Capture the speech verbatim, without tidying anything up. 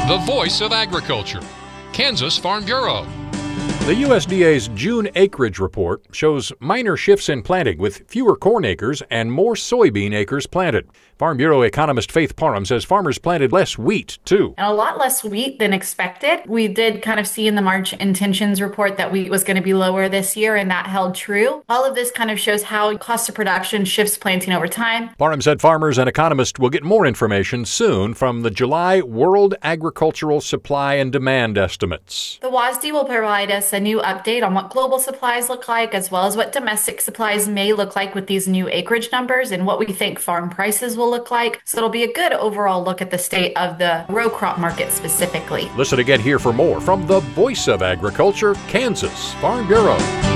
the voice of agriculture, Kansas Farm Bureau. The U S D A's June acreage report shows minor shifts in planting with fewer corn acres and more soybean acres planted. Farm Bureau economist Faith Parham says farmers planted less wheat, too. And a lot less wheat than expected. We did kind of see in the March intentions report that wheat was going to be lower this year, and that held true. All of this kind of shows how cost of production shifts planting over time. Parham said farmers and economists will get more information soon from the July World Agricultural Supply and Demand estimates. The W A S D will provide us a new update on what global supplies look like, as well as what domestic supplies may look like with these new acreage numbers and what we think farm prices will look like. So it'll be a good overall look at the state of the row crop market specifically. Listen again here for more from the voice of agriculture, Kansas Farm Bureau.